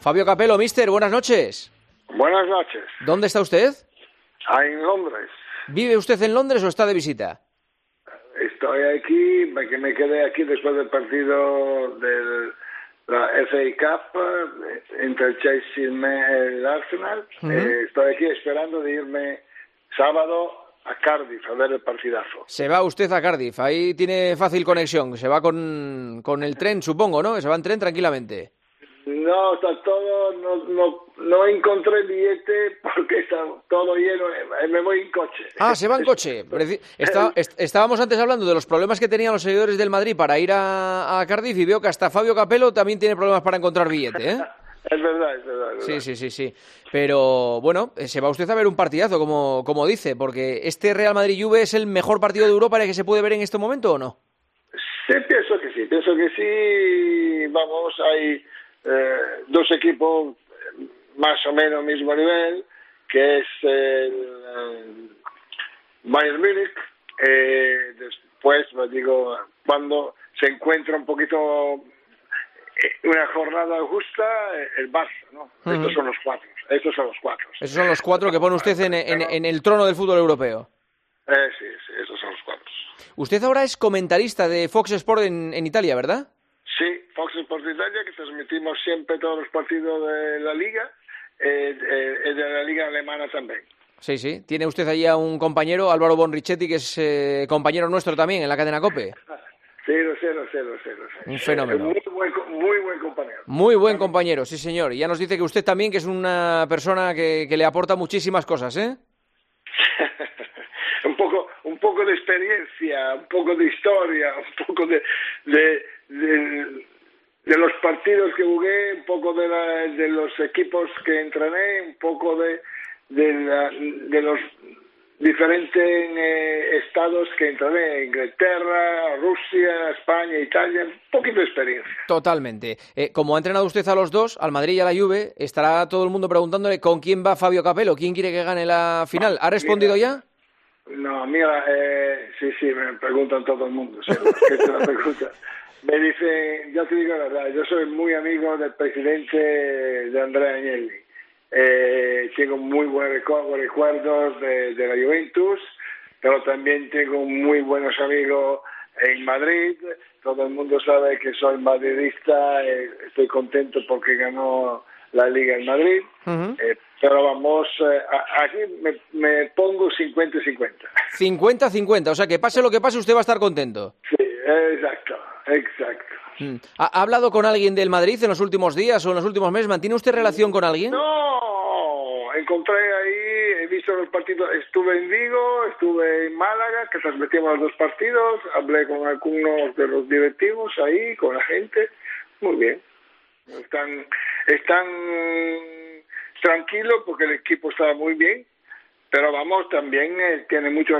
Fabio Capello, mister, buenas noches. Buenas noches. ¿Dónde está usted? En Londres. ¿Vive usted en Londres o está de visita? Estoy aquí, que me quedé aquí después del partido de la FA Cup entre el Chelsea y el Arsenal. Estoy aquí esperando de irme sábado a Cardiff a ver el partidazo. Se va usted a Cardiff, ahí tiene fácil conexión. Se va con el tren, supongo, ¿no? Se va en tren tranquilamente. No, está todo, no encontré billete porque está todo lleno, me voy en coche. Ah, se va en coche. Estábamos antes hablando de los problemas que tenían los seguidores del Madrid para ir a Cardiff y veo que hasta Fabio Capello también tiene problemas para encontrar billete, ¿eh? Es verdad. Sí. Pero bueno, se va usted a ver un partidazo, como dice, porque este Real Madrid-Juve es el mejor partido de Europa en el que se puede ver en este momento, ¿o no? Sí, pienso que sí. Vamos, hay dos equipos más o menos mismo nivel, que es el Bayern Múnich. Después, digo, cuando se encuentra un poquito una jornada justa, el Barça, ¿no? Estos son los cuatro. Esos son los cuatro que pone usted en el trono del fútbol europeo. Sí, esos son los cuatro. Usted ahora es comentarista de Fox Sport en Italia, ¿verdad? Sí, Fox Sport Italia, que transmitimos siempre todos los partidos de la Liga, de la Liga Alemana también. Sí. Tiene usted allí a un compañero, Álvaro Bonrichetti, que es compañero nuestro también en la cadena COPE. Sí, lo sé. Un fenómeno. Muy buen compañero. Muy buen compañero, sí señor. Y ya nos dice que usted también, que es una persona que le aporta muchísimas cosas, ¿eh? un poco de experiencia, un poco de historia, un poco de los partidos que jugué, un poco de los equipos que entrené, un poco de los diferentes estados que entrené, Inglaterra, Rusia, España, Italia, un poquito de experiencia. Totalmente. Como ha entrenado usted a los dos, al Madrid y a la Juve, estará todo el mundo preguntándole con quién va Fabio Capello, quién quiere que gane la final. ¿Ha respondido ya? No, mira, sí, me preguntan todo el mundo, sí, la pregunta. Me dice, yo te digo la verdad, yo soy muy amigo del presidente de Andrea Agnelli. Tengo muy buenos recuerdos de la Juventus, pero también tengo muy buenos amigos en Madrid. Todo el mundo sabe que soy madridista, estoy contento porque ganó la Liga en Madrid. Pero vamos, aquí me pongo 50-50. 50-50, o sea que pase lo que pase, usted va a estar contento. Sí, exacto. ¿Ha hablado con alguien del Madrid en los últimos días o en los últimos meses? ¿Mantiene usted relación con alguien? No, encontré ahí, he visto los partidos, estuve en Vigo, estuve en Málaga, que transmitimos los dos partidos, hablé con algunos de los directivos ahí, con la gente, muy bien. Están tranquilos porque el equipo está muy bien, pero vamos, también tiene mucho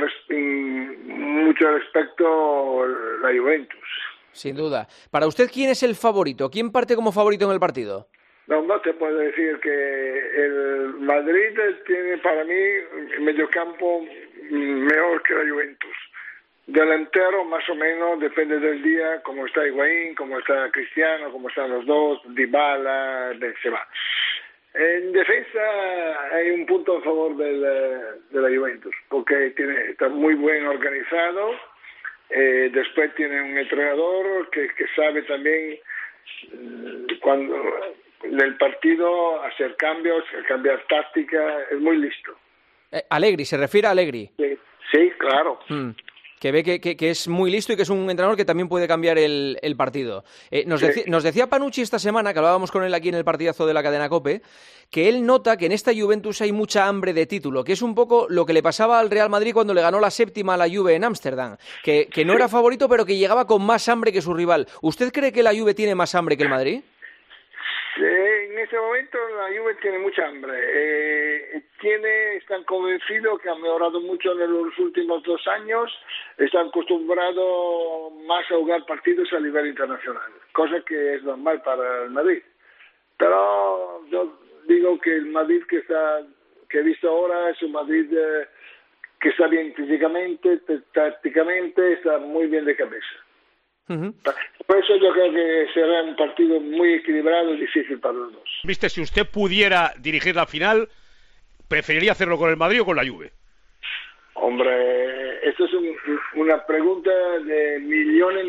respecto la Juventus. Sin duda. Para usted, ¿quién es el favorito? ¿Quién parte como favorito en el partido? No te puedo decir que el Madrid tiene para mí mediocampo mejor que la Juventus. Delantero más o menos, depende del día, como está Higuaín, como está Cristiano, como están los dos, Dybala, Benzema. En defensa hay un punto a favor de la Juventus, porque está muy bien organizado. Después tiene un entrenador que sabe también cuando del partido hacer cambios, cambiar táctica, es muy listo. Allegri, ¿se refiere a Allegri? Sí, claro. Que ve que es muy listo y que es un entrenador que también puede cambiar el partido. Nos decía Panucci esta semana, que hablábamos con él aquí en el partidazo de la cadena COPE, que él nota que en esta Juventus hay mucha hambre de título, que es un poco lo que le pasaba al Real Madrid cuando le ganó la 7ª a la Juve en Ámsterdam, que no era favorito, pero que llegaba con más hambre que su rival. ¿Usted cree que la Juve tiene más hambre que el Madrid? En este momento la Juve tiene mucha hambre. Están convencidos que han mejorado mucho en los últimos 2 años. Están acostumbrados más a jugar partidos a nivel internacional, cosa que es normal para el Madrid. Pero yo digo que el Madrid que he visto ahora es un Madrid que está bien físicamente, tácticamente, está muy bien de cabeza. Por eso yo creo que será un partido muy equilibrado y difícil para los dos. Viste, si usted pudiera dirigir la final, ¿preferiría hacerlo con el Madrid o con la Juve? Hombre, esto es una pregunta de millones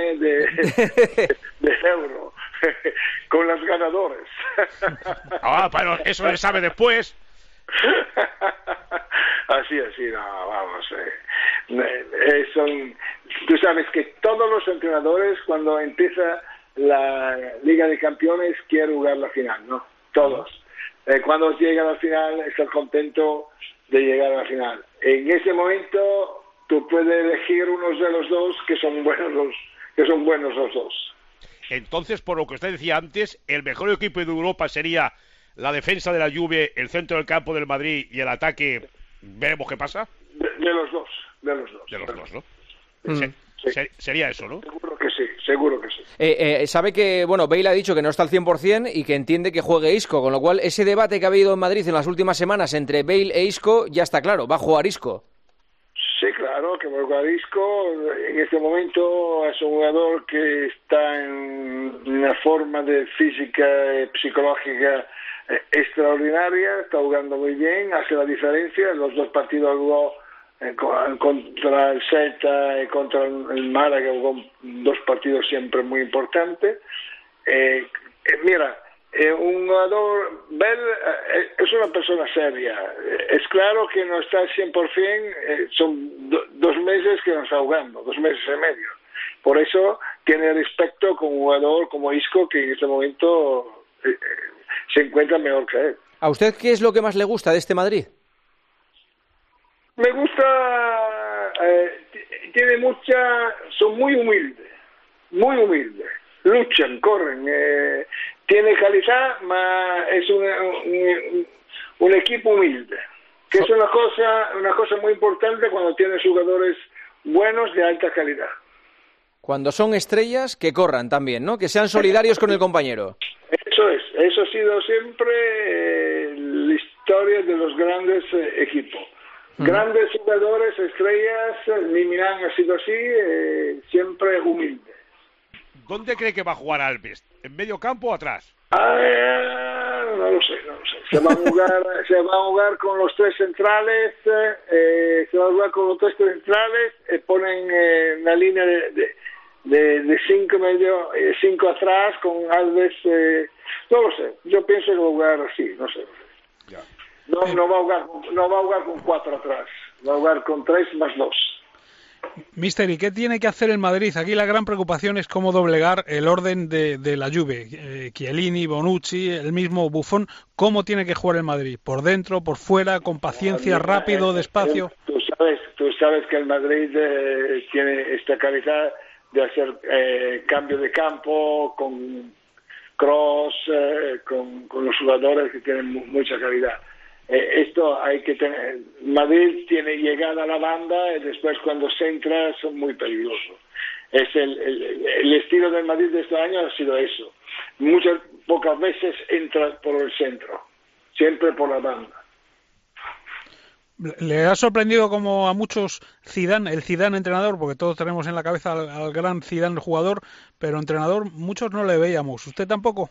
de euros con los ganadores. Pero eso le sabe después. Así, no, vamos. Tú sabes que todos los entrenadores, cuando empieza la Liga de Campeones, quieren jugar la final, ¿no? Todos. Cuando llega a la final, están contentos de llegar a la final. En ese momento, tú puedes elegir unos de los dos que son buenos los dos. Entonces, por lo que usted decía antes, el mejor equipo de Europa sería la defensa de la Juve, el centro del campo del Madrid y el ataque, veremos qué pasa. De los dos, ¿no? Sí. Sería eso, ¿no? Seguro que sí. Sabe que, Bale ha dicho que no está al 100% y que entiende que juegue Isco, con lo cual ese debate que ha habido en Madrid en las últimas semanas entre Bale e Isco ya está claro, va a jugar Isco. Sí, claro, que va a jugar Isco. En este momento es un jugador que está en una forma de física y psicológica extraordinaria, está jugando muy bien, hace la diferencia. Los dos partidos jugó contra el Celta y contra el Málaga, jugó dos partidos siempre muy importantes. Mira, un jugador, Bale es una persona seria. Es claro que no está al 100%, son 2 meses que no está jugando, 2 meses y medio. Por eso tiene respeto con un jugador como Isco, que en este momento se encuentra mejor que él. ¿A usted qué es lo que más le gusta de este Madrid? Me gusta, son muy humildes, luchan, corren, tiene calidad, pero es un equipo humilde, que es una cosa muy importante cuando tienes jugadores buenos de alta calidad. Cuando son estrellas, que corran también, ¿no? Que sean solidarios con el compañero. Eso ha sido siempre la historia de los grandes equipos. Grandes jugadores, estrellas, Milán ha sido así, siempre humilde. ¿Dónde cree que va a jugar Alves? ¿En medio campo o atrás? No lo sé. Se va a jugar con los tres centrales, ponen la línea de 5 atrás con Alves, no lo sé. Yo pienso que va a jugar así, no sé. Ya. No va a jugar con 4 atrás, va a jugar con 3 más 2. Mister, ¿y qué tiene que hacer el Madrid? Aquí la gran preocupación es cómo doblegar el orden de la Juve. Chiellini, Bonucci, el mismo Buffon. ¿Cómo tiene que jugar el Madrid? ¿Por dentro, por fuera, con paciencia, rápido, despacio? Tú sabes que el Madrid tiene esta calidad de hacer cambio de campo con Kroos, con los jugadores que tienen mucha calidad. Esto hay que tener. Madrid tiene llegada a la banda y después cuando se entra son muy peligrosos. Es el estilo del Madrid de este año ha sido eso. Pocas veces entra por el centro, siempre por la banda. ¿Le ha sorprendido como a muchos Zidane, el Zidane entrenador? Porque todos tenemos en la cabeza al gran Zidane jugador, pero entrenador muchos no le veíamos. ¿Usted tampoco?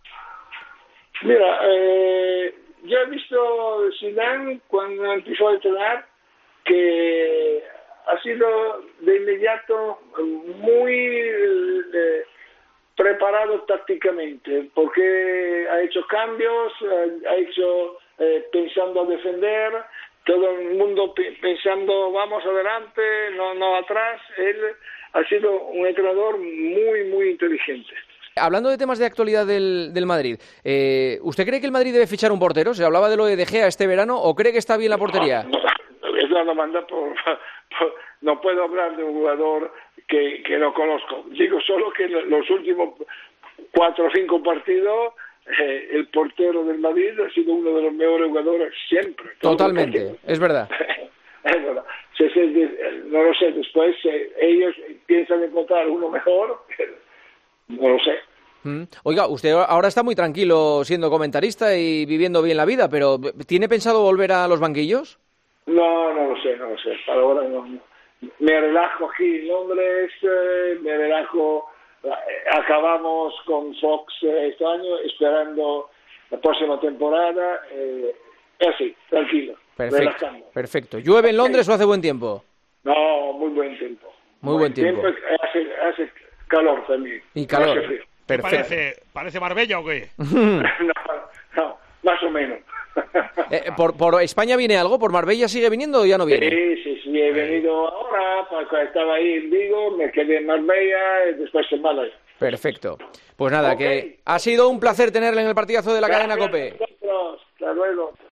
Mira, yo he visto Zidane cuando empezó a entrenar que ha sido de inmediato muy preparado tácticamente, porque ha hecho cambios, ha hecho pensando a defender, todo el mundo pensando vamos adelante, no atrás. Él ha sido un entrenador muy, muy inteligente. Hablando de temas de actualidad del Madrid, ¿usted cree que el Madrid debe fichar un portero? ¿Se hablaba de lo de Gea este verano o cree que está bien la portería? Es la demanda no puedo hablar de un jugador que no conozco. Digo solo que los últimos 4 o 5 partidos el portero del Madrid ha sido uno de los mejores jugadores siempre. Totalmente, es verdad. Es verdad. No lo sé, después ellos piensan encontrar uno mejor. No lo sé. Oiga, usted ahora está muy tranquilo siendo comentarista y viviendo bien la vida, pero ¿tiene pensado volver a los banquillos? No lo sé. Para ahora no. me relajo aquí en Londres, me relajo. Acabamos con Fox este año, esperando la próxima temporada. Así, tranquilo. Perfecto. ¿Llueve en Londres o hace buen tiempo? No, muy buen tiempo. Muy buen tiempo. Hace calor también. Y calor. Hace frío. Perfecto. ¿Parece Marbella o qué? No, más o menos. ¿Por España viene algo? ¿Por Marbella sigue viniendo o ya no viene? Sí, he venido ahora, cuando estaba ahí en Vigo, me quedé en Marbella y después en Málaga. Perfecto. Pues nada, que ha sido un placer tenerle en el partidazo de la cadena COPE. Hasta luego.